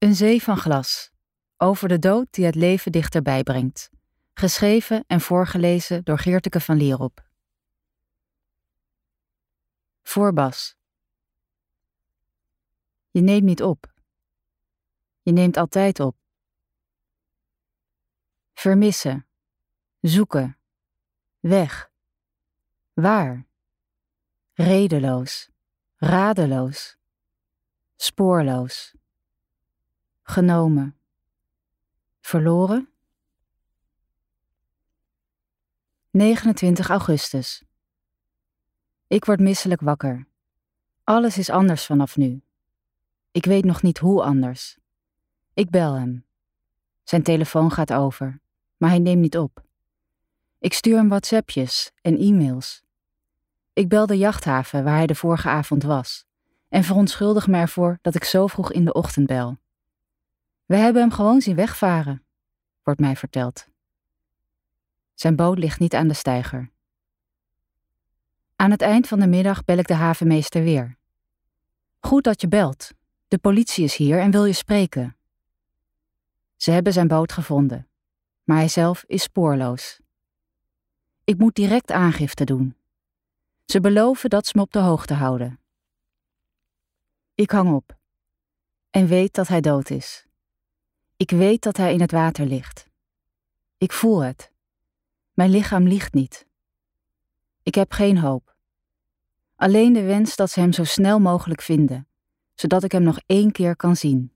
Een zee van glas. Over de dood die het leven dichterbij brengt. Geschreven en voorgelezen door Geerteke van Lierop. Voorbas. Je neemt niet op. Je neemt altijd op. Vermissen. Zoeken. Weg. Waar? Redeloos. Radeloos. Spoorloos. Genomen. Verloren? 29 augustus. Ik word misselijk wakker. Alles is anders vanaf nu. Ik weet nog niet hoe anders. Ik bel hem. Zijn telefoon gaat over, maar hij neemt niet op. Ik stuur hem WhatsAppjes en e-mails. Ik bel de jachthaven waar hij de vorige avond was en verontschuldig me ervoor dat ik zo vroeg in de ochtend bel. We hebben hem gewoon zien wegvaren, wordt mij verteld. Zijn boot ligt niet aan de steiger. Aan het eind van de middag bel ik de havenmeester weer. Goed dat je belt. De politie is hier en wil je spreken. Ze hebben zijn boot gevonden, maar hij zelf is spoorloos. Ik moet direct aangifte doen. Ze beloven dat ze me op de hoogte houden. Ik hang op en weet dat hij dood is. Ik weet dat hij in het water ligt. Ik voel het. Mijn lichaam liegt niet. Ik heb geen hoop. Alleen de wens dat ze hem zo snel mogelijk vinden, zodat ik hem nog 1 keer kan zien.